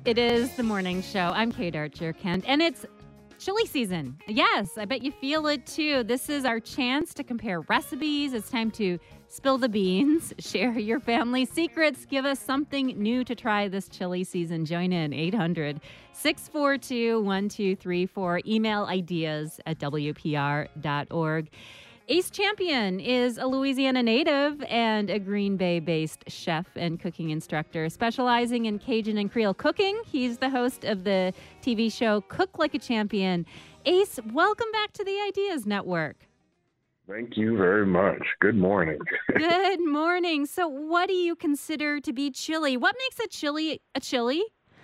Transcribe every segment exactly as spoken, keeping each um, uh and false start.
It is the morning show. I'm Kate Archer, Kent, and it's chili season. Yes, I bet you feel it too. This is our chance to compare recipes. It's time to spill the beans, share your family secrets, give us something new to try this chili season. Join in eight hundred, six four two, one two three four. Email ideas at w p r dot org. Ace Champion is a Louisiana native and a Green Bay-based chef and cooking instructor specializing in Cajun and Creole cooking. He's the host of the T V show Cook Like a Champion. Ace, welcome back to the Ideas Network. Thank you very much. Good morning. Good morning. So what do you consider to be chili? What makes a chili a chili?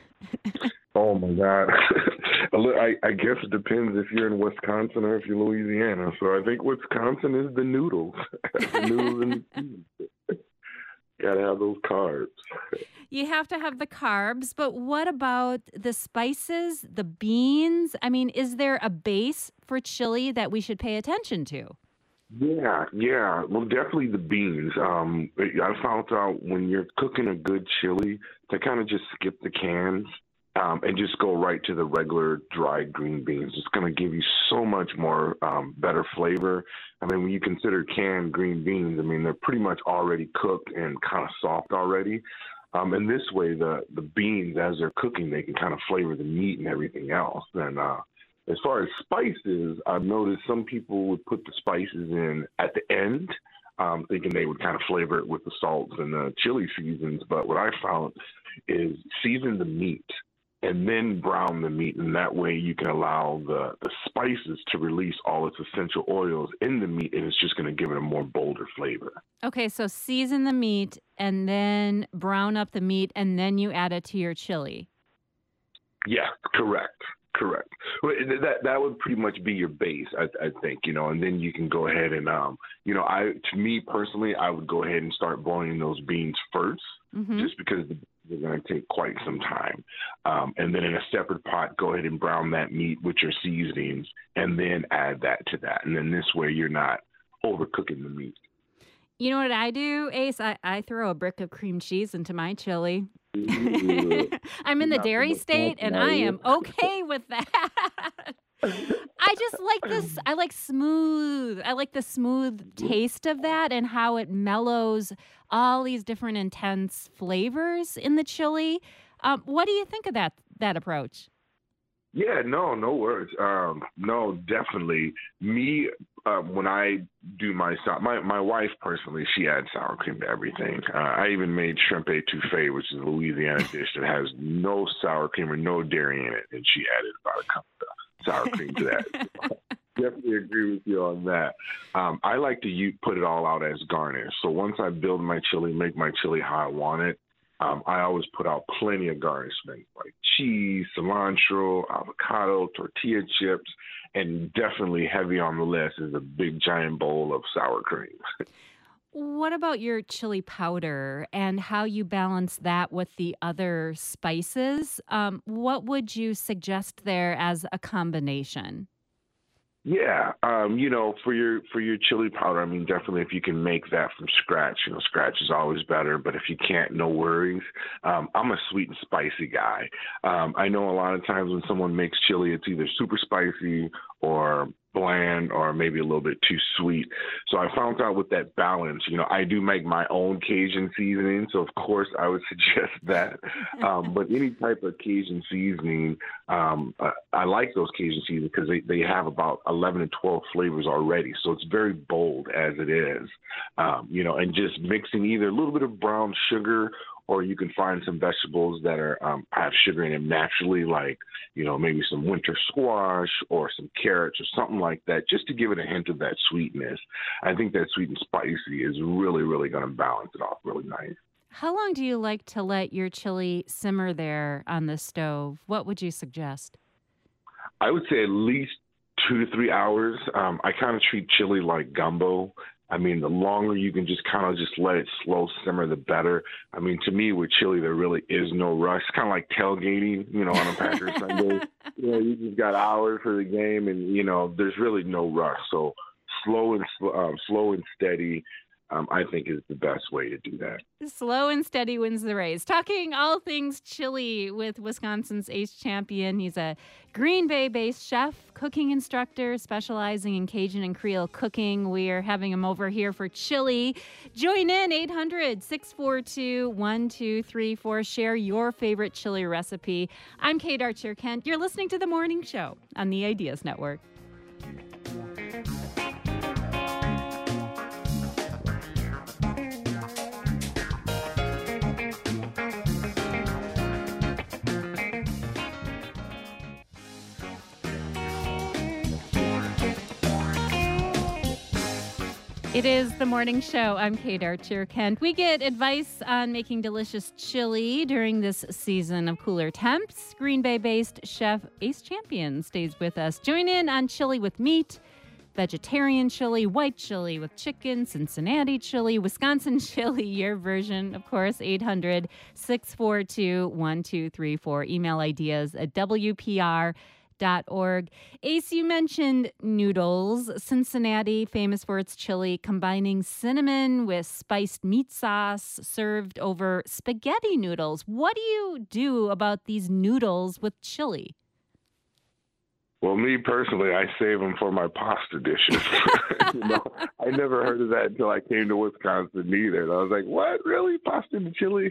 Oh, my God. I, I guess it depends if you're in Wisconsin or if you're Louisiana. So I think Wisconsin is the noodles. the noodles and the cheese. Got to have those carbs. You have to have the carbs, but what about the spices, the beans? I mean, is there a base for chili that we should pay attention to? Yeah, yeah. Well, definitely the beans. Um, I found out when you're cooking a good chili to kind of just skip the cans. Um, and just go right to the regular dried green beans. It's going to give you so much more um, better flavor. I mean, when you consider canned green beans, I mean, they're pretty much already cooked and kind of soft already. Um, and this way, the, the beans, as they're cooking, they can kind of flavor the meat and everything else. And uh, as far as spices, I've noticed some people would put the spices in at the end, um, thinking they would kind of flavor it with the salts and the chili seasons. But what I found is season the meat and then brown the meat, and that way you can allow the, the spices to release all its essential oils in the meat, and it's just going to give it a more bolder flavor. Okay, so season the meat and then brown up the meat, and then you add it to your chili. Yeah, correct. Correct. Well, that that would pretty much be your base, I, I think, you know, and then you can go ahead and, um, you know, I to me personally, I would go ahead and start boiling those beans first, mm-hmm. just because they're going to take quite some time. Um, and then in a separate pot, go ahead and brown that meat with your seasonings and then add that to that. And then this way you're not overcooking the meat. You know what I do, Ace? I, I throw a brick of cream cheese into my chili. I'm in the dairy state, and I am okay with that. I just like this. I like smooth. I like the smooth taste of that and how it mellows all these different intense flavors in the chili. Um, what do you think of that that approach? Yeah, no, no words. Um, no, definitely. Me, uh, when I do my my my wife personally, she adds sour cream to everything. Uh, I even made shrimp etouffee, which is a Louisiana dish that has no sour cream or no dairy in it, and she added about a cup of sour cream to that. Definitely agree with you on that. Um, I like to use, put it all out as garnish. So once I build my chili, make my chili how I want it, Um, I always put out plenty of garnishment, like cheese, cilantro, avocado, tortilla chips, and definitely heavy on the list is a big giant bowl of sour cream. What about your chili powder and how you balance that with the other spices? Um, what would you suggest there as a combination? Yeah, um, you know, for your for your chili powder, I mean, definitely if you can make that from scratch, you know, scratch is always better. But if you can't, no worries. Um, I'm a sweet and spicy guy. Um, I know a lot of times when someone makes chili, it's either super spicy or bland or maybe a little bit too sweet. So I found out with that balance, you know, I do make my own Cajun seasoning. So, of course, I would suggest that. Um, but any type of Cajun seasoning, um, I, I like those Cajun seasonings because they, they have about eleven to twelve flavors already. So it's very bold as it is, um, you know, and just mixing either a little bit of brown sugar or you can find some vegetables that are um, have sugar in them naturally, like, you know, maybe some winter squash or some carrots or something like that, just to give it a hint of that sweetness. I think that sweet and spicy is really, really going to balance it off really nice. How long do you like to let your chili simmer there on the stove? What would you suggest? I would say at least two to three hours. Um, I kind of treat chili like gumbo. I mean, the longer you can just kind of just let it slow simmer, the better. I mean, to me, with chili, there really is no rush. It's kind of like tailgating, you know, on a Packers Sunday. You know, you just got hours for the game, and, you know, there's really no rush. So slow and sl- um, slow and steady. um, I think is the best way to do that. Slow and steady wins the race. Talking all things chili with Wisconsin's ace champion. He's a Green Bay-based chef, cooking instructor, specializing in Cajun and Creole cooking. We are having him over here for chili. Join in eight hundred, six four two, one two three four. Share your favorite chili recipe. I'm Kate Archer-Kent. You're listening to The Morning Show on the Ideas Network. It is The Morning Show. I'm Kate Archer-Kent. We get advice on making delicious chili during this season of cooler temps. Green Bay-based chef Ace Champion stays with us. Join in on chili with meat, vegetarian chili, white chili with chicken, Cincinnati chili, Wisconsin chili, your version, of course, eight hundred, six four two, one two three four. Email ideas at W P R dot org. Ace, you mentioned noodles. Cincinnati, famous for its chili, combining cinnamon with spiced meat sauce served over spaghetti noodles. What do you do about these noodles with chili? Well, me personally, I save them for my pasta dishes. you know, I never heard of that until I came to Wisconsin either. And I was like, what? Really? Pasta and chili?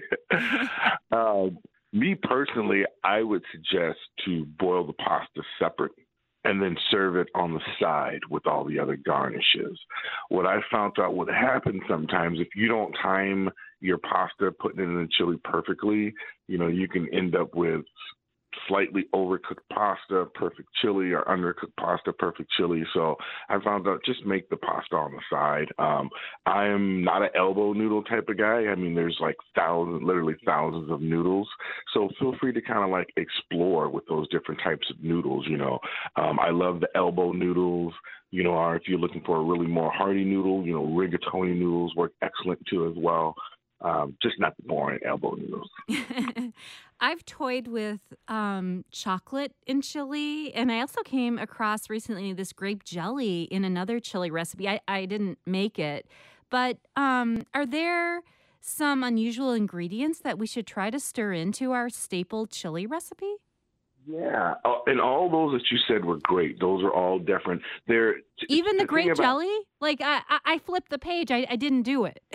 um, Me personally, I would suggest to boil the pasta separate and then serve it on the side with all the other garnishes. What I found out would happen sometimes, if you don't time your pasta, putting it in the chili perfectly, you know, you can end up with slightly overcooked pasta, perfect chili, or undercooked pasta, perfect chili. So I found out just make the pasta on the side. Um, I am not an elbow noodle type of guy. I mean, there's like thousands, literally thousands of noodles. So feel free to kind of like explore with those different types of noodles. You know, um, I love the elbow noodles. You know, or if you're looking for a really more hearty noodle, you know, rigatoni noodles work excellent too as well. Um, just not the boring elbow noodles. I've toyed with um, chocolate in chili, and I also came across recently this grape jelly in another chili recipe. I, I didn't make it, but um, are there some unusual ingredients that we should try to stir into our staple chili recipe? Yeah, uh, and all those that you said were great. Those are all different. They're even the, the grape about- jelly. Like I, I, I flipped the page. I, I didn't do it.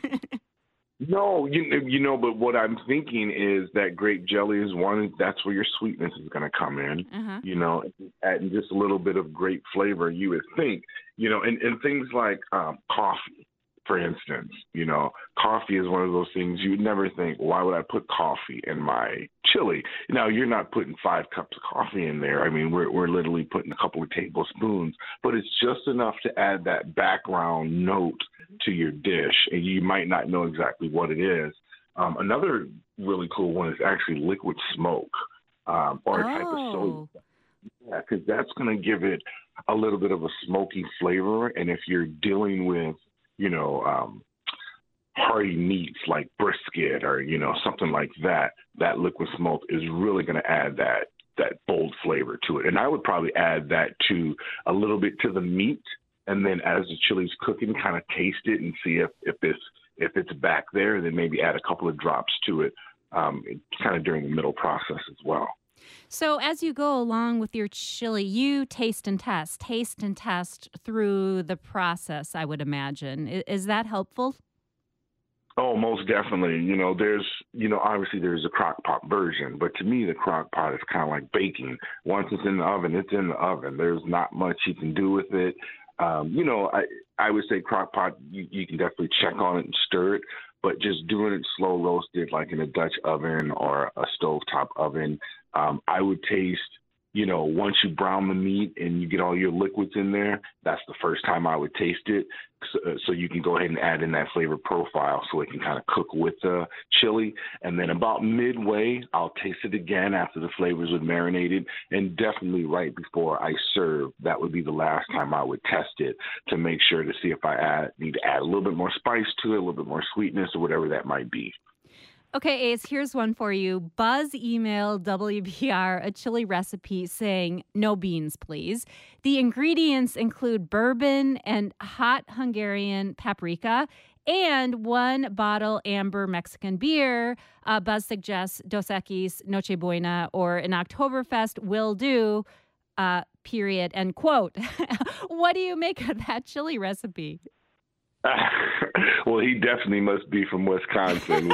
No, you you know, but what I'm thinking is that grape jelly is one. That's where your sweetness is going to come in. Uh-huh. You know, adding just a little bit of grape flavor. You would think, you know, and, and things like um, coffee, for instance. You know, coffee is one of those things you would never think. Why would I put coffee in my chili? Now, you're not putting five cups of coffee in there. I mean, we're we're literally putting a couple of tablespoons, but it's just enough to add that background note to your dish, and you might not know exactly what it is. Um, another really cool one is actually liquid smoke, um, or a oh. type of soy. Yeah, because that's going to give it a little bit of a smoky flavor. And if you're dealing with, you know, um, hearty meats like brisket or, you know, something like that, that liquid smoke is really going to add that that bold flavor to it. And I would probably add that to a little bit to the meat. And then as the chili's cooking, kind of taste it and see if, if it's if it's back there, then maybe add a couple of drops to it um, kind of during the middle process as well. So as you go along with your chili, you taste and test, taste and test through the process, I would imagine. Is, is that helpful? Oh, most definitely. You know, there's, you know, obviously there's a crock pot version, but to me, the crock pot is kind of like baking. Once it's in the oven, it's in the oven. There's not much you can do with it. Um, you know, I, I would say crock pot, you, you can definitely check on it and stir it, but just doing it slow roasted, like in a Dutch oven or a stovetop oven, um, I would taste, you know, once you brown the meat and you get all your liquids in there, that's the first time I would taste it. So, so you can go ahead and add in that flavor profile so it can kind of cook with the chili. And then about midway, I'll taste it again after the flavors have marinated. And definitely right before I serve, that would be the last time I would test it to make sure to see if I add, need to add a little bit more spice to it, a little bit more sweetness or whatever that might be. Okay, Ace, here's one for you. Buzz emailed W P R a chili recipe saying, no beans, please. The ingredients include bourbon and hot Hungarian paprika and one bottle amber Mexican beer. Uh, Buzz suggests Dos Equis, Noche Buena, or an Oktoberfest will do, uh, period, end quote. What do you make of that chili recipe? Well, he definitely must be from Wisconsin.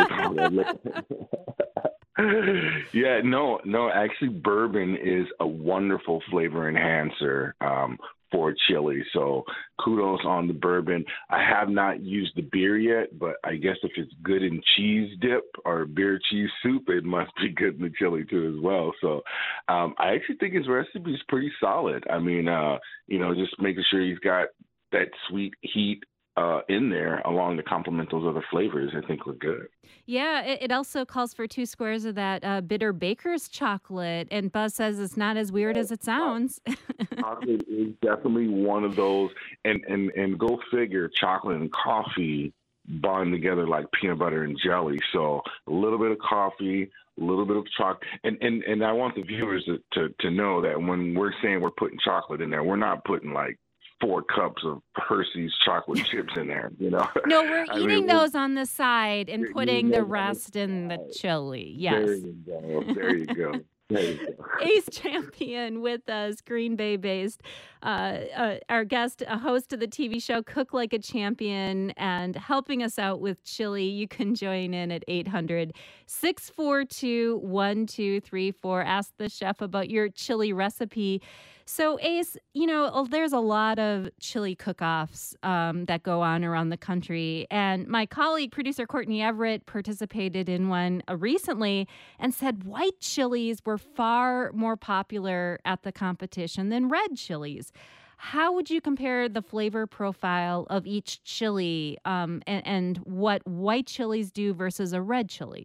Yeah, no, no. Actually, bourbon is a wonderful flavor enhancer um, for chili. So kudos on the bourbon. I have not used the beer yet, but I guess if it's good in cheese dip or beer cheese soup, it must be good in the chili too as well. So um, I actually think his recipe is pretty solid. I mean, uh, you know, just making sure he's got that sweet heat Uh, in there along to complement those other flavors, I think look good. Yeah, it, it also calls for two squares of that uh, bitter baker's chocolate. And Buzz says it's not as weird as it sounds. Chocolate is definitely one of those. And, and, and go figure, chocolate and coffee bond together like peanut butter and jelly. So a little bit of coffee, a little bit of chocolate. And, and, and I want the viewers to, to, to know that when we're saying we're putting chocolate in there, we're not putting like four cups of Hershey's chocolate chips in there, you know? No, we're I eating mean, those on the side and putting the rest the in the chili. Yes. There you go. There you go. There you go. Ace Champion with us, Green Bay based. Uh, uh, our guest, a host of the T V show Cook Like a Champion, and helping us out with chili. You can join in at eight hundred, six four two, one two three four. Ask the chef about your chili recipe. So, Ace, you know, there's a lot of chili cook-offs um, that go on around the country. And my colleague, producer Courtney Everett, participated in one uh, recently and said white chilies were far more popular at the competition than red chilies. How would you compare the flavor profile of each chili um, and, and what white chilies do versus a red chili?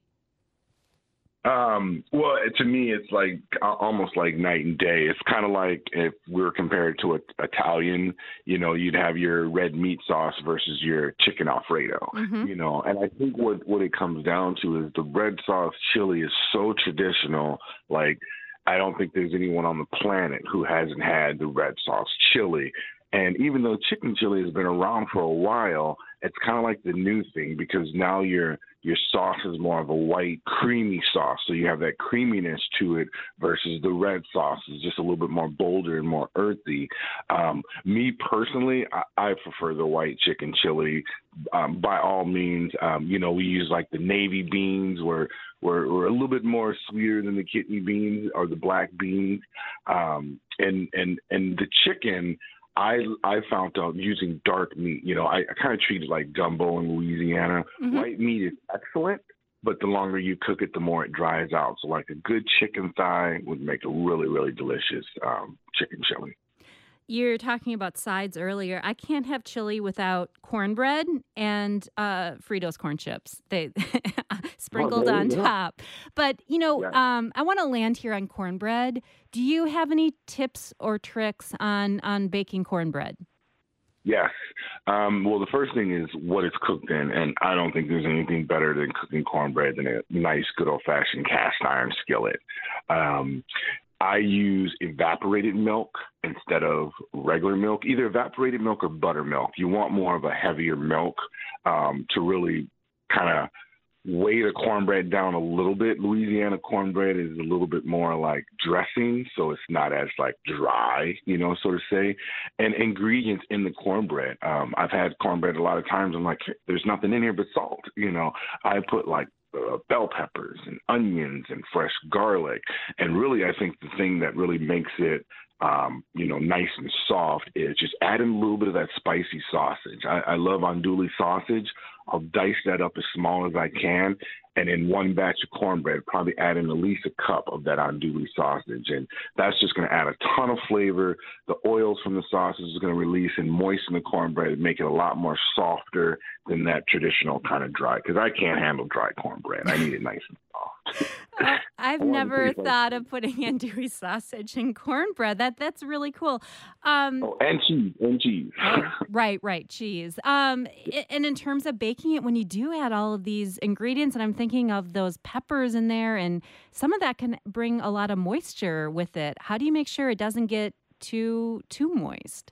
Um, well, to me, it's like uh, almost like night and day. It's kind of like if we were compared to a, Italian, you know, you'd have your red meat sauce versus your chicken Alfredo, mm-hmm. you know, and I think what, what it comes down to is the red sauce chili is so traditional. Like, I don't think there's anyone on the planet who hasn't had the red sauce chili. And even though chicken chili has been around for a while, it's kind of like the new thing because now your your sauce is more of a white, creamy sauce. So you have that creaminess to it versus the red sauce is just a little bit more bolder and more earthy. Um, me personally, I, I prefer the white chicken chili. Um, by all means, um, you know, we use like the navy beans where we're, we're a little bit more sweeter than the kidney beans or the black beans. Um, and, and, and the chicken, I I found out using dark meat, you know, I, I kind of treat it like gumbo in Louisiana. Mm-hmm. White meat is excellent, but the longer you cook it, the more it dries out. So like a good chicken thigh would make a really, really delicious um, chicken chili. You're talking about sides earlier. I can't have chili without cornbread and uh, Fritos corn chips. They sprinkled oh, on go. top. But, you know, yeah. um, I want to land here on cornbread. Do you have any tips or tricks on, on baking cornbread? Yes. Um, well, the first thing is what it's cooked in. And I don't think there's anything better than cooking cornbread than a nice, good old-fashioned cast iron skillet. Um I use evaporated milk instead of regular milk, either evaporated milk or buttermilk. You want more of a heavier milk um, to really kind of weigh the cornbread down a little bit. Louisiana cornbread is a little bit more like dressing, so it's not as like dry, you know, so to say. And ingredients in the cornbread. Um, I've had cornbread a lot of times. I'm like, there's nothing in here but salt. You know, I put like Uh, bell peppers and onions and fresh garlic. And really, I think the thing that really makes it, um, you know, nice and soft is just adding a little bit of that spicy sausage. I, I love andouille sausage. I'll dice that up as small as I can. And in one batch of cornbread, probably add in at least a cup of that andouille sausage. And that's just going to add a ton of flavor. The oils from the sausage is going to release and moisten the cornbread and make it a lot more softer than that traditional kind of dry. Because I can't handle dry cornbread. I need it nice and soft. Uh, I've never thought of putting andouille sausage in cornbread. That That's really cool. Um, oh, and cheese. And cheese. oh, right, right, cheese. Um, and in terms of baking it, when you do add all of these ingredients, and I'm thinking of those peppers in there, and some of that can bring a lot of moisture with it. How do you make sure it doesn't get too too moist?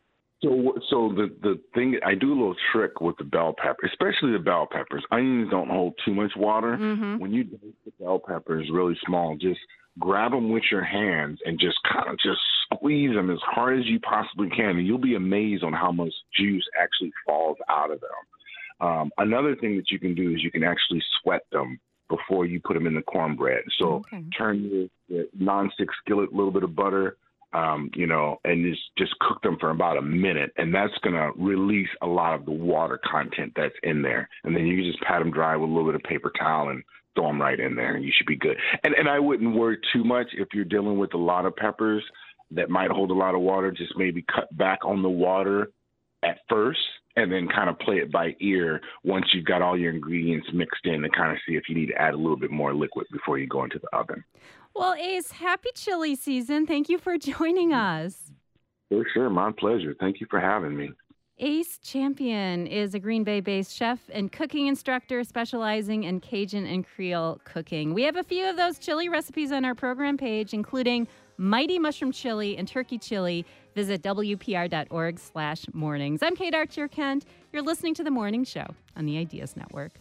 So, so the the thing I do a little trick with the bell pepper, especially the bell peppers. Onions don't hold too much water. Mm-hmm. When you dice the bell peppers really small, just grab them with your hands and just kind of just squeeze them as hard as you possibly can, and you'll be amazed on how much juice actually falls out of them. Um, another thing that you can do is you can actually sweat them before you put them in the cornbread. So Okay. turn your, your nonstick skillet, a little bit of butter. Um, you know, and just, just cook them for about a minute, and that's going to release a lot of the water content that's in there. And then you can just pat them dry with a little bit of paper towel and throw them right in there, and you should be good. And, and I wouldn't worry too much if you're dealing with a lot of peppers that might hold a lot of water. Just maybe cut back on the water at first, and then kind of play it by ear once you've got all your ingredients mixed in to kind of see if you need to add a little bit more liquid before you go into the oven. Well, Ace, happy chili season. Thank you for joining us. For sure. My pleasure. Thank you for having me. Ace Champion is a Green Bay-based chef and cooking instructor specializing in Cajun and Creole cooking. We have a few of those chili recipes on our program page, including mighty mushroom chili and turkey chili. Visit W P R dot org slash mornings. I'm Kate Archer Kent. You're listening to The Morning Show on the Ideas Network.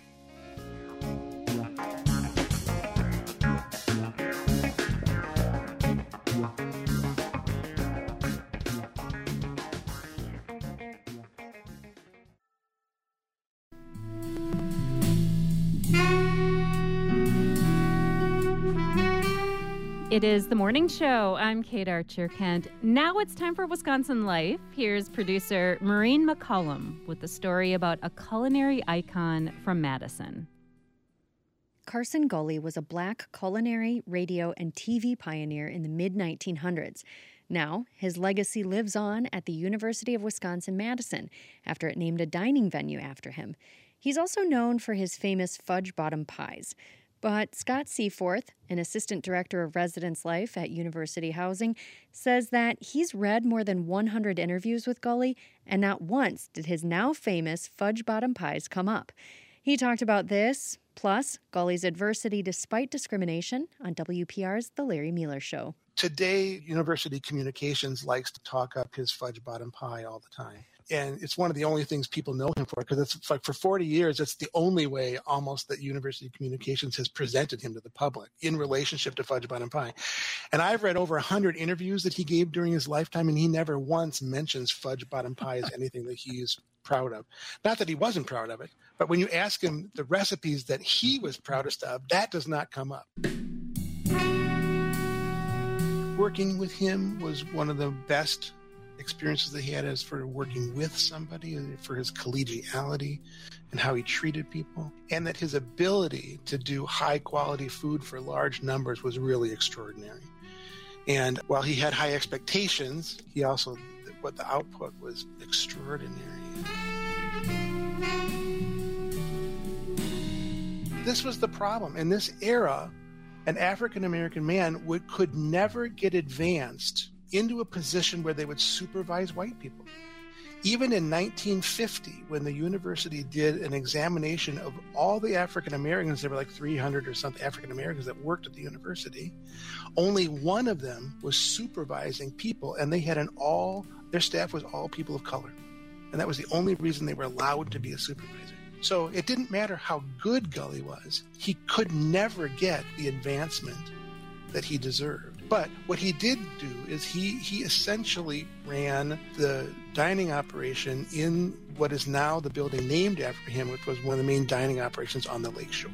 It is The Morning Show. I'm Kate Archer Kent. Now it's time for Wisconsin Life. Here's producer Maureen McCollum with the story about a culinary icon from Madison. Carson Gulley was a black culinary, radio, and T V pioneer in the mid nineteen hundreds. Now, his legacy lives on at the University of Wisconsin-Madison after it named a dining venue after him. He's also known for his famous fudge bottom pies. But Scott Seaforth, an assistant director of residence life at University Housing, says that he's read more than one hundred interviews with Gulley, and not once did his now famous fudge bottom pies come up. He talked about this, plus Gulley's adversity despite discrimination on W P R's The Larry Mueller Show. Today, University Communications likes to talk up his fudge bottom pie all the time. And it's one of the only things people know him for, because it's like for forty years, it's the only way almost that University Communications has presented him to the public in relationship to fudge bottom pie. And I've read over one hundred interviews that he gave during his lifetime, and he never once mentions fudge bottom pie as anything that he's proud of. Not that he wasn't proud of it, but when you ask him the recipes that he was proudest of, that does not come up. Working with him was one of the best experiences that he had as for working with somebody, for his collegiality and how he treated people, and that his ability to do high quality food for large numbers was really extraordinary. And while he had high expectations, he also, what the output was extraordinary. This was the problem. In this era, an African-American man would could never get advanced into a position where they would supervise white people. Even in nineteen fifty, when the university did an examination of all the African Americans, there were like three hundred or something African Americans that worked at the university, only one of them was supervising people, and they had an all, their staff was all people of color. And that was the only reason they were allowed to be a supervisor. So it didn't matter how good Gulley was, he could never get the advancement that he deserved. But what he did do is he he essentially ran the dining operation in what is now the building named after him, which was one of the main dining operations on the Lake Shore.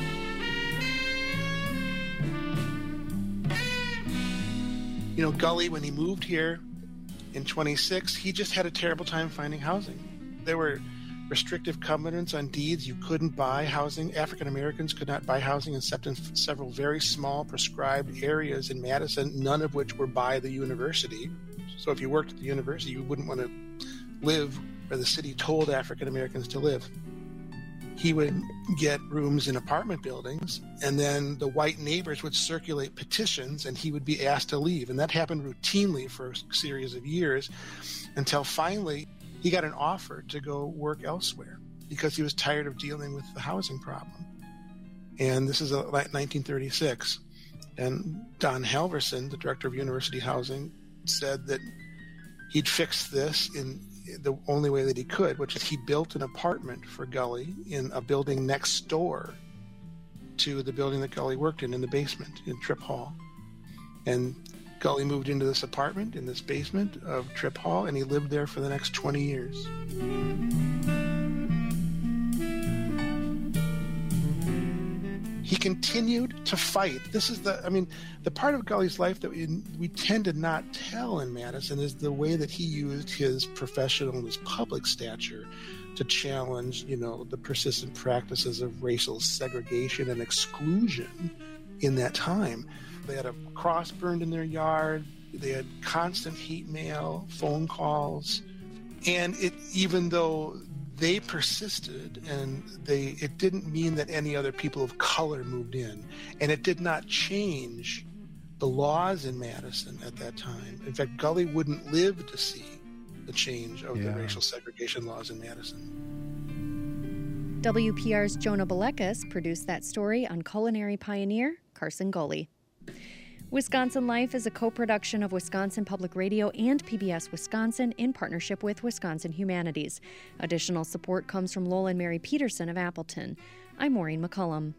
You know, Gulley, when he moved here in twenty-six, he just had a terrible time finding housing. There were restrictive covenants on deeds. You couldn't buy housing. African Americans could not buy housing except in several very small prescribed areas in Madison, none of which were by the university. So if you worked at the university, you wouldn't want to live where the city told African Americans to live. He would get rooms in apartment buildings, and then the white neighbors would circulate petitions, and he would be asked to leave. And that happened routinely for a series of years until finally he got an offer to go work elsewhere because he was tired of dealing with the housing problem. And this is nineteen thirty-six. And Don Halverson, the director of university housing, said that He'd fixed this in the only way that he could, which is he built an apartment for Gully in a building next door to the building that Gully worked in, in the basement in Tripp Hall. And Gully moved into this apartment in this basement of Tripp Hall, and he lived there for the next twenty years. He continued to fight. This is the, I mean, the part of Gully's life that we, we tend to not tell in Madison is the way that he used his professional and his public stature to challenge, you know, the persistent practices of racial segregation and exclusion in that time. They had a cross burned in their yard. They had constant hate mail, phone calls. And it, even though they persisted, and they it didn't mean that any other people of color moved in, and it did not change the laws in Madison at that time. In fact, Gully wouldn't live to see the change of yeah. the racial segregation laws in Madison. W P R's Jonah Belekas produced that story on culinary pioneer Carson Gully. Wisconsin Life is a co-production of Wisconsin Public Radio and P B S Wisconsin in partnership with Wisconsin Humanities. Additional support comes from Lowell and Mary Peterson of Appleton. I'm Maureen McCullum.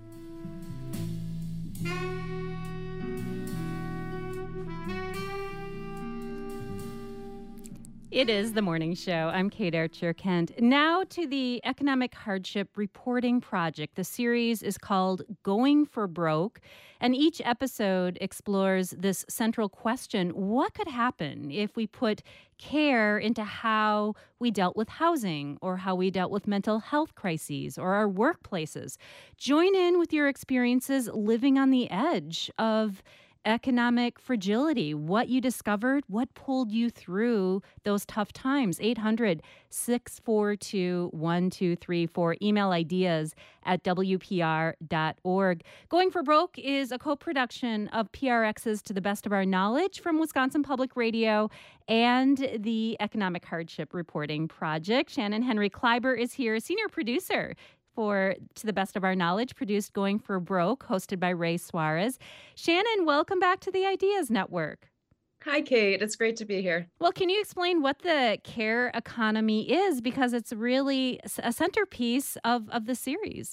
It is the morning show. I'm Kate Archer-Kent. Now to the Economic Hardship Reporting Project. The series is called Going for Broke, and each episode explores this central question: what could happen if we put care into how we dealt with housing, or how we dealt with mental health crises, or our workplaces? Join in with your experiences living on the edge of economic fragility, what you discovered, what pulled you through those tough times. eight hundred, six four two, one two three four. Email ideas at W P R dot org. Going for Broke is a co-production of P R X's To the Best of Our Knowledge from Wisconsin Public Radio and the Economic Hardship Reporting Project. Shannon Henry Kleiber is here, senior producer for To the Best of Our Knowledge, produced Going for Broke, hosted by Ray Suarez. Shannon, welcome back to the Ideas Network. Hi, Kate. It's great to be here. Well, can you explain what the care economy is? Because it's really a centerpiece of, of the series.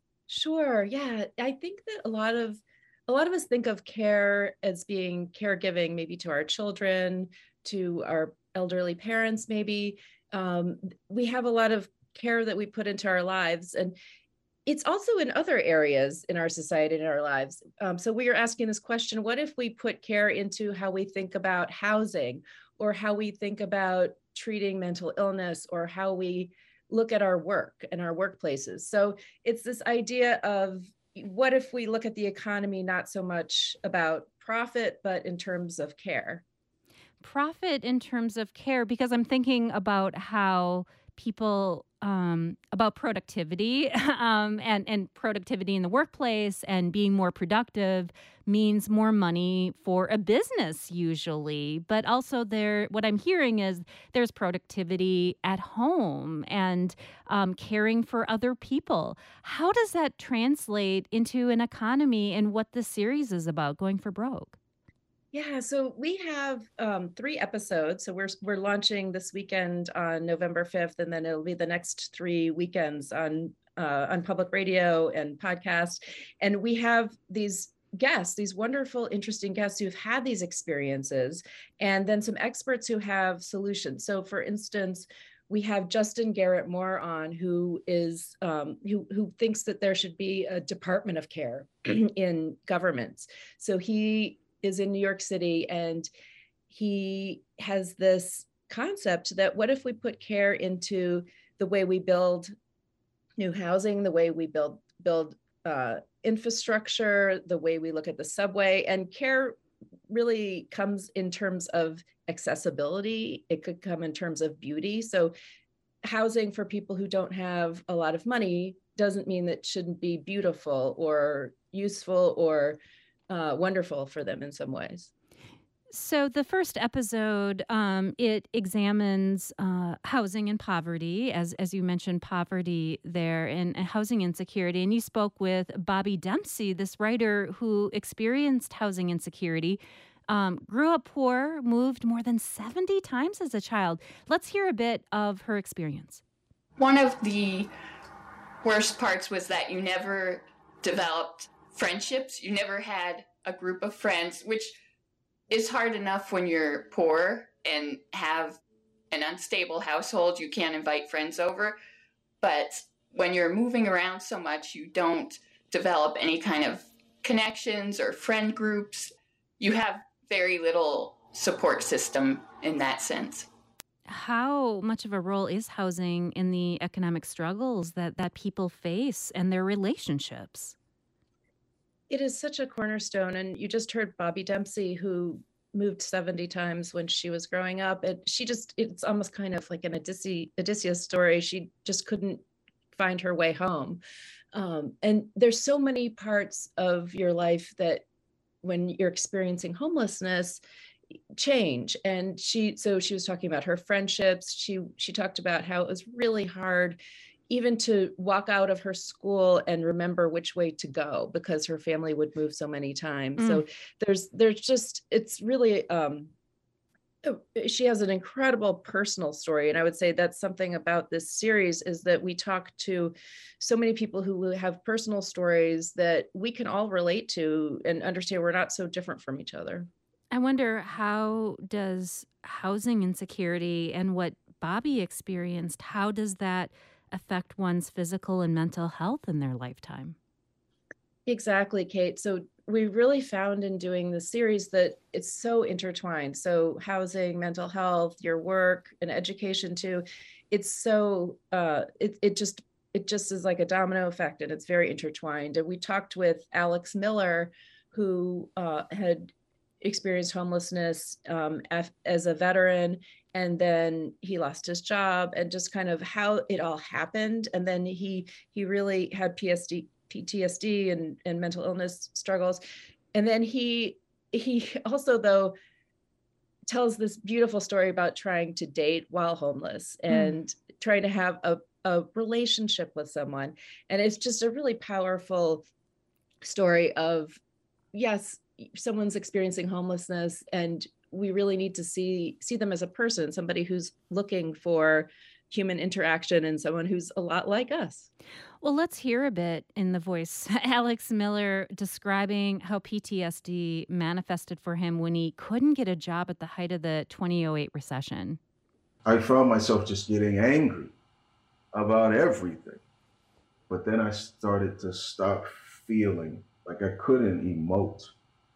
Sure. Yeah. I think that a lot of a lot of us think of care as being caregiving, maybe to our children, to our elderly parents, maybe. Um, we have a lot of care that we put into our lives, and it's also in other areas in our society and in our lives. Um, so we are asking this question: what if we put care into how we think about housing, or how we think about treating mental illness, or how we look at our work and our workplaces? So it's this idea of, what if we look at the economy not so much about profit, but in terms of care? Profit in terms of care, because I'm thinking about how people um, about productivity um, and, and productivity in the workplace, and being more productive means more money for a business usually. But also there, what I'm hearing is there's productivity at home and um, caring for other people. How does that translate into an economy and what the series is about, Going for Broke? Yeah, so we have um, three episodes. So we're we're launching this weekend on November fifth, and then it'll be the next three weekends on uh, on public radio and podcast. And we have these guests, these wonderful, interesting guests who've had these experiences, and then some experts who have solutions. So, for instance, we have Justin Garrett Moore on, who is um, who who thinks that there should be a Department of Care in governments. So he is in New York City, and he has this concept that what if we put care into the way we build new housing, the way we build build uh, infrastructure, the way we look at the subway. And care really comes in terms of accessibility. It could come in terms of beauty. So housing for people who don't have a lot of money doesn't mean that it shouldn't be beautiful or useful or Uh, wonderful for them in some ways. So the first episode, um, it examines uh, housing and poverty, as as you mentioned, poverty there, and, and housing insecurity. And you spoke with Bobby Dempsey, this writer who experienced housing insecurity um, grew up poor, moved more than seventy times as a child. Let's hear a bit of her experience. One of the worst parts was that you never developed friendships. You never had a group of friends, which is hard enough when you're poor and have an unstable household. You can't invite friends over. But when you're moving around so much, you don't develop any kind of connections or friend groups. You have very little support system in that sense. How much of a role is housing in the economic struggles that, that people face and their relationships? It is such a cornerstone. And you just heard Bobby Dempsey, who moved seventy times when she was growing up. And she just, it's almost kind of like an Odysseus, Odysseus story. She just couldn't find her way home. Um, and there's so many parts of your life that when you're experiencing homelessness, change. And she, so she was talking about her friendships. She, she talked about how it was really hard even to walk out of her school and remember which way to go because her family would move so many times. Mm. So there's, there's just, it's really, um, she has an incredible personal story. And I would say that's something about this series is that we talk to so many people who have personal stories that we can all relate to and understand we're not so different from each other. I wonder, how does housing insecurity and what Bobby experienced, how does that affect one's physical and mental health in their lifetime? Exactly, Kate. So we really found in doing the series that it's so intertwined. So housing, mental health, your work, and education too. It's so, uh, it, it just, it just is like a domino effect, and it's very intertwined. And we talked with Alex Miller, who uh, had experienced homelessness um, af- as a veteran, and then he lost his job, and just kind of how it all happened. And then he he really had P T S D and, and mental illness struggles. And then he he also, though, tells this beautiful story about trying to date while homeless and mm. trying to have a, a relationship with someone. And it's just a really powerful story of, yes, someone's experiencing homelessness, and we really need to see see them as a person, somebody who's looking for human interaction and someone who's a lot like us. Well, let's hear a bit in the voice Alex Miller describing how P T S D manifested for him when he couldn't get a job at the height of the two thousand eight recession. I found myself just getting angry about everything. But then I started to stop feeling like I couldn't emote.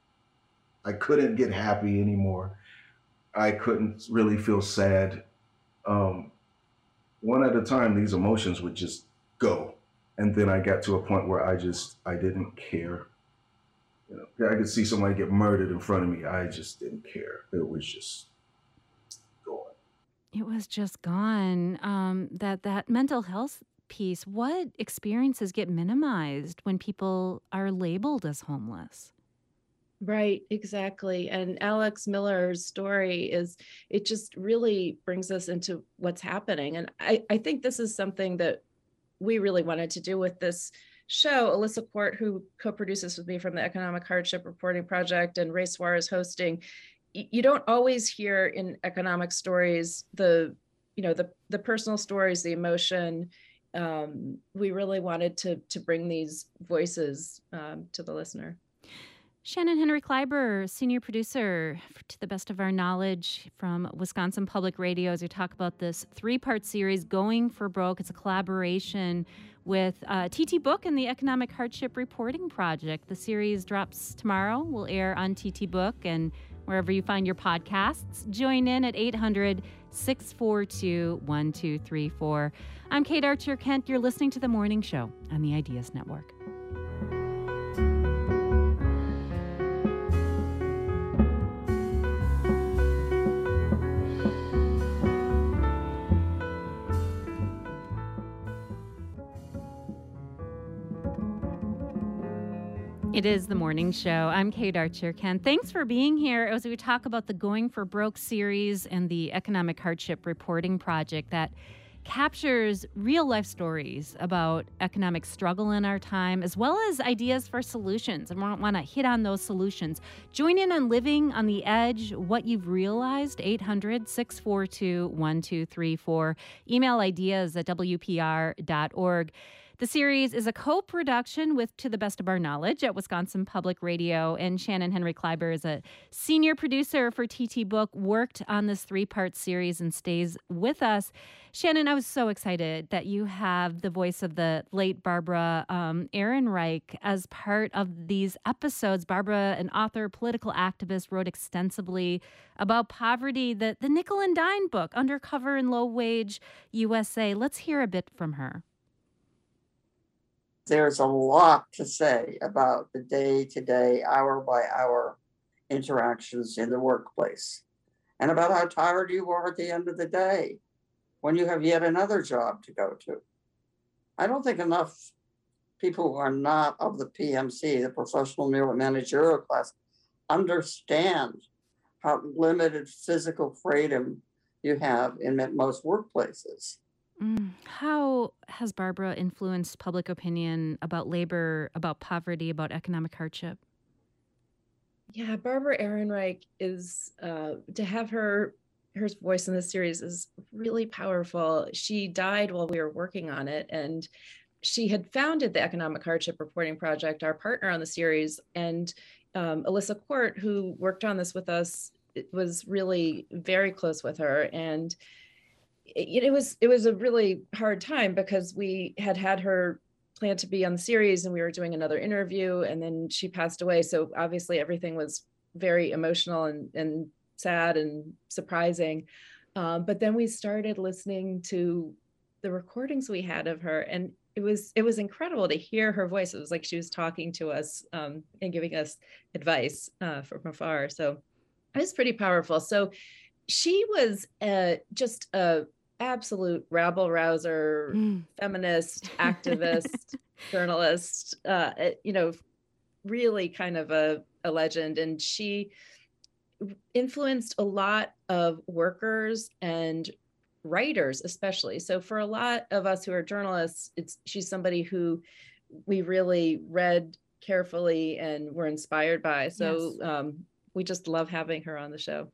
I couldn't get happy anymore. I couldn't really feel sad. Um, one at a time, these emotions would just go. And then I got to a point where I just, I didn't care. You know, I could see somebody get murdered in front of me. I just didn't care. It was just gone. It was just gone. Um, that, that mental health piece, what experiences get minimized when people are labeled as homeless? Right, exactly. And Alex Miller's story is, it just really brings us into what's happening. And I, I think this is something that we really wanted to do with this show. Alyssa Court, who co-produces with me from the Economic Hardship Reporting Project, and Ray Suarez hosting. You don't always hear in economic stories the, you know, the the personal stories, the emotion. Um, we really wanted to to bring these voices um, to the listener. Shannon Henry Kleiber, senior producer, to the best of our knowledge, from Wisconsin Public Radio, as we talk about this three-part series, Going for Broke. It's a collaboration with uh, T T Book and the Economic Hardship Reporting Project. The series drops tomorrow. Will air on T T Book and wherever you find your podcasts. Join in at eight hundred, six four two, one two three four. I'm Kate Archer Kent. You're listening to The Morning Show on the Ideas Network. It is The Morning Show. I'm Kate Archer Kent. Thanks for being here as we talk about the Going for Broke series and the Economic Hardship Reporting Project that captures real life stories about economic struggle in our time, as well as ideas for solutions. And we want to hit on those solutions. Join in on Living on the Edge, What You've Realized, eight hundred, six four two, one two three four. Email ideas at W P R dot org. The series is a co-production with To the Best of Our Knowledge at Wisconsin Public Radio, and Shannon Henry Kleiber is a senior producer for T T Book, worked on this three-part series and stays with us. Shannon, I was so excited that you have the voice of the late Barbara um, Ehrenreich as part of these episodes. Barbara, an author, political activist, wrote extensively about poverty, the, the Nickel and Dime book, Undercover in Low-Wage U S A. Let's hear a bit from her. There's a lot to say about the day-to-day, hour-by-hour interactions in the workplace, and about how tired you are at the end of the day when you have yet another job to go to. I don't think enough people who are not of the P M C, the professional managerial class, understand how limited physical freedom you have in most workplaces. Mm. How has Barbara influenced public opinion about labor, about poverty, about economic hardship? Yeah, Barbara Ehrenreich is, uh, to have her, her voice in this series is really powerful. She died while we were working on it, and she had founded the Economic Hardship Reporting Project, our partner on the series, and um, Alyssa Court, who worked on this with us, was really very close with her. And It, it was it was a really hard time because we had had her planned to be on the series and we were doing another interview, and then she passed away. So obviously everything was very emotional and, and sad and surprising. Um, but then we started listening to the recordings we had of her, and it was it was incredible to hear her voice. It was like she was talking to us um, and giving us advice uh, from afar. So it was pretty powerful. So she was uh, just a absolute rabble rouser, mm. feminist, activist, journalist, uh, you know, really kind of a, a legend. And she influenced a lot of workers and writers, especially. So for a lot of us who are journalists, it's she's somebody who we really read carefully and were inspired by. So yes. um, we just love having her on the show.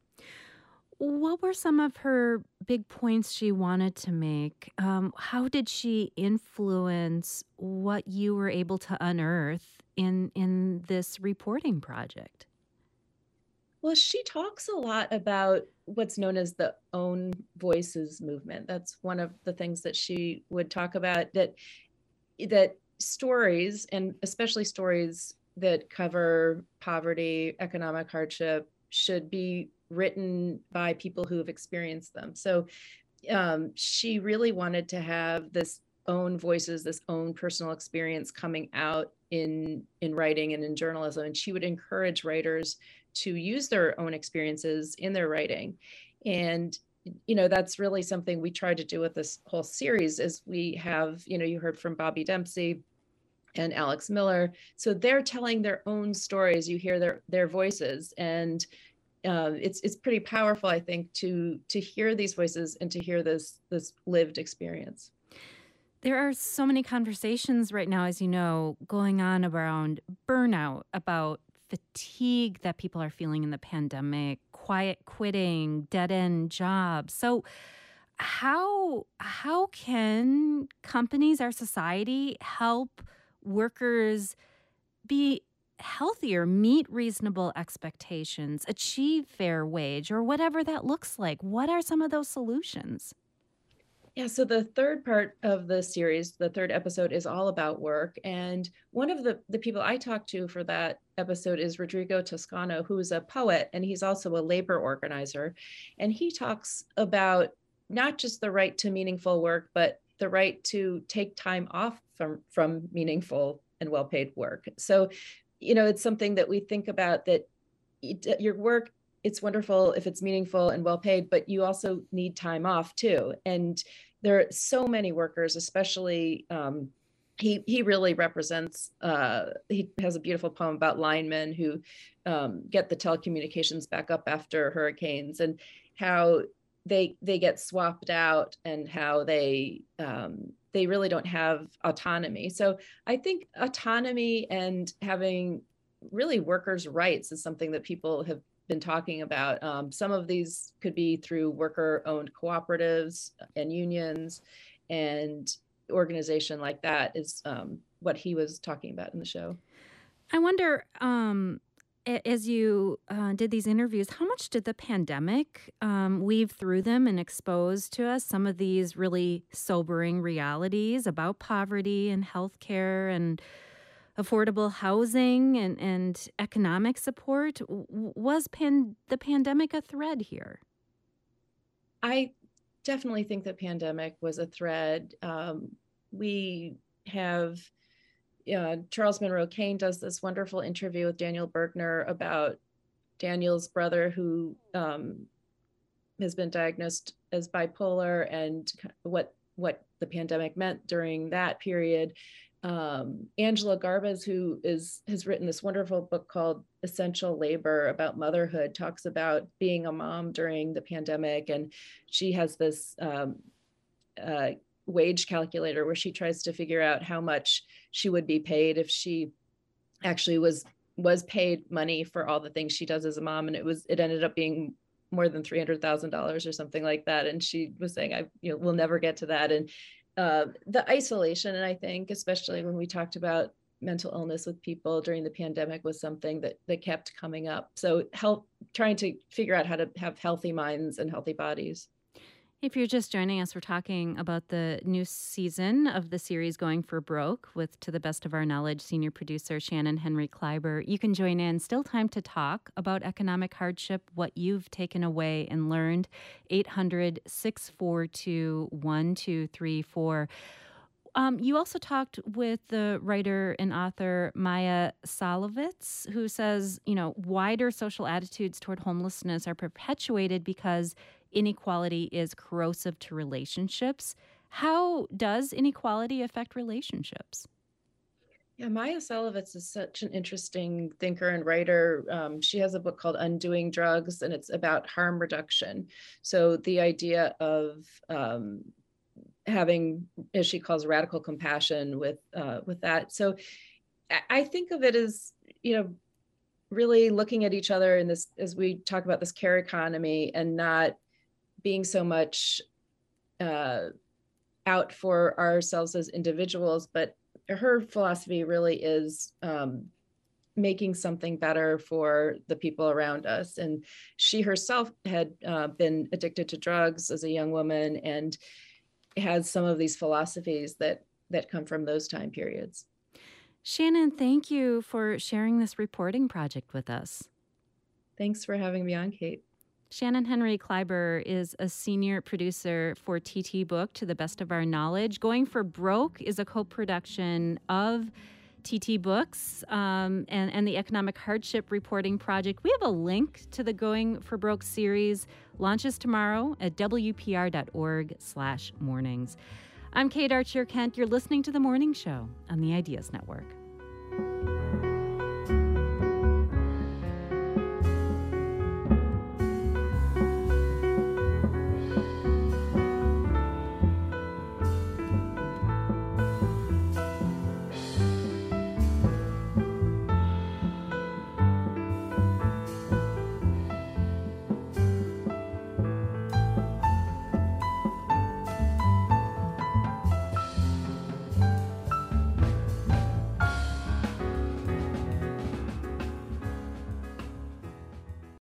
What were some of her big points she wanted to make? Um, how did she influence what you were able to unearth in in this reporting project? Well, she talks a lot about what's known as the Own Voices movement. That's one of the things that she would talk about, that that stories, and especially stories that cover poverty, economic hardship, should be written by people who have experienced them. So um, she really wanted to have this own voices, this own personal experience coming out in in writing and in journalism. And she would encourage writers to use their own experiences in their writing. And, you know, that's really something we tried to do with this whole series. Is we have, you know, you heard from Bobby Dempsey and Alex Miller. So they're telling their own stories. You hear their their voices, and Uh, it's it's pretty powerful, I think, to to hear these voices and to hear this this lived experience. There are so many conversations right now, as you know, going on around burnout, about fatigue that people are feeling in the pandemic, quiet quitting, dead-end jobs. So how how can companies, our society, help workers be healthier, meet reasonable expectations, achieve fair wage, or whatever that looks like? What are some of those solutions? Yeah, so the third part of the series, the third episode, is all about work. And one of the, the people I talked to for that episode is Rodrigo Toscano, who is a poet, and he's also a labor organizer. And he talks about not just the right to meaningful work, but the right to take time off from, from meaningful and well-paid work. So, you know, it's something that we think about, that it, your work, it's wonderful if it's meaningful and well paid, but you also need time off too. And there are so many workers, especially um, he he really represents, uh, he has a beautiful poem about linemen who um, get the telecommunications back up after hurricanes, and how they they get swapped out and how they um, they really don't have autonomy. So I think autonomy and having really workers' rights is something that people have been talking about. Um, some of these could be through worker-owned cooperatives and unions, and organization like that is um, what he was talking about in the show. I wonder, um, as you uh, did these interviews, how much did the pandemic um, weave through them and expose to us some of these really sobering realities about poverty and healthcare and affordable housing and, and economic support? Was pan- the pandemic a thread here? I definitely think the pandemic was a thread. Um, we have uh, Charles Monroe Kane does this wonderful interview with Daniel Bergner about Daniel's brother who um, has been diagnosed as bipolar and what what the pandemic meant during that period. Um, Angela Garbas, who is has written this wonderful book called Essential Labor about motherhood, talks about being a mom during the pandemic, and she has this um, uh, wage calculator where she tries to figure out how much she would be paid if she actually was was paid money for all the things she does as a mom, and it was it ended up being more than three hundred thousand dollars or something like that. And she was saying, I you know we'll never get to that. And Uh, the isolation, and I think especially when we talked about mental illness with people during the pandemic, was something that that kept coming up. So help trying to figure out how to have healthy minds and healthy bodies. If you're just joining us, we're talking about the new season of the series Going for Broke with, to the best of our knowledge, senior producer Shannon Henry Kleiber. You can join in. Still time to talk about economic hardship, what you've taken away and learned. eight hundred, six four two, one two three four. Um, you also talked with the writer and author Maya Salovitz, who says, you know, wider social attitudes toward homelessness are perpetuated because inequality is corrosive to relationships. How does inequality affect relationships? Yeah, Maya Salovitz is such an interesting thinker and writer. Um, she has a book called Undoing Drugs, and it's about harm reduction. So the idea of um, having, as she calls, radical compassion with uh, with that. So I think of it as, you know, really looking at each other in this, as we talk about this care economy, and not being so much uh, out for ourselves as individuals, but her philosophy really is um, making something better for the people around us. And she herself had uh, been addicted to drugs as a young woman, and has some of these philosophies that that come from those time periods. Shannon, thank you for sharing this reporting project with us. Thanks for having me on, Kate. Shannon Henry Kleiber is a senior producer for T T Book, to the best of our knowledge. Going for Broke is a co-production of T T Books um, and, and the Economic Hardship Reporting Project. We have a link to the Going for Broke series. Launches tomorrow at W P R dot org slash mornings. I'm Kate Archer Kent. You're listening to The Morning Show on the Ideas Network.